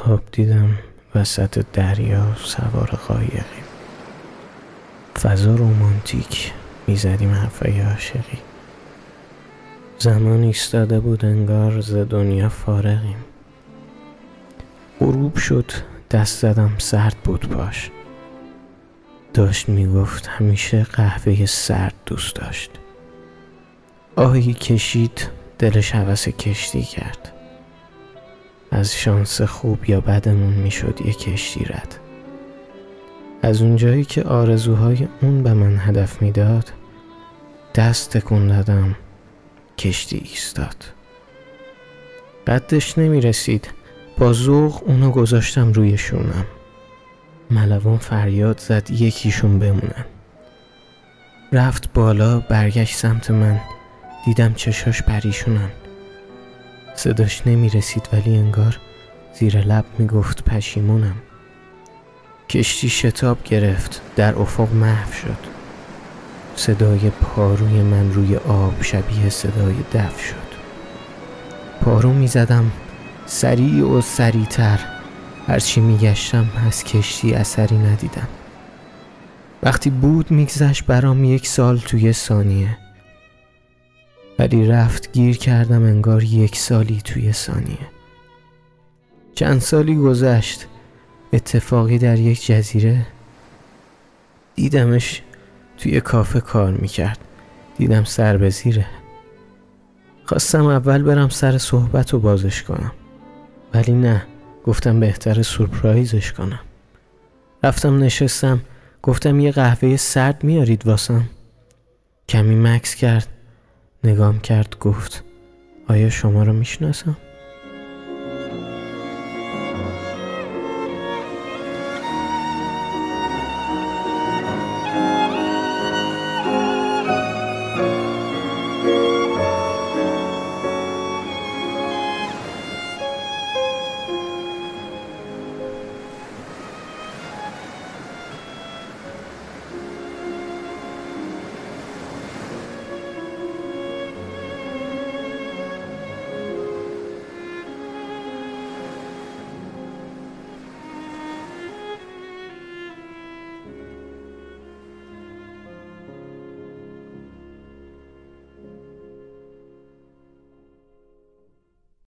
خواب دیدم وسط دریا سوار قایقیم. فضا رومانتیک، میزدیم حرفای عاشقی. زمان ایستاده بود انگار ز دنیا فارغیم. غروب شد، دست زدم، سرد بود پاش. داشت میگفت همیشه قهوه سرد دوست داشت. آهی کشید، دلش هوس کشتی کرد. از شانس خوب یا بدمون میشد یه کشتی رد. از اونجایی که آرزوهای اون به من هدف میداد، دست تکون دادم، کشتی ایستاد. قدش نمیرسید، با ذوق اونو گذاشتم روی شونم. ملوان فریاد زد یکیشون بمونن. رفت بالا، برگشت سمت من، دیدم چشاش پریشونن. صداش نمیرسید ولی انگار زیر لب میگفت پشیمونم. کشتی شتاب گرفت، در افق محو شد. صدای پاروی من روی آب شبیه صدای دف شد. پارو میزدم سریع و سریعتر. هرچی میگشتم از کشتی اثری ندیدم. وقتی بود میگذشت برام 1 سال توی ثانیه، ولی رفت گیر کردم انگار 1 سالی توی ثانیه. چند سالی گذشت، اتفاقی در یک جزیره دیدمش توی کافه کار میکرد. دیدم سر به زیره. خواستم اول برم سر صحبت و بازش کنم، ولی نه، گفتم بهتره سورپرایزش کنم. رفتم نشستم، گفتم یه قهوه سرد میارید واسم؟ کمی مکث کرد، نگام کرد، گفت آیا شما رو میشناسم؟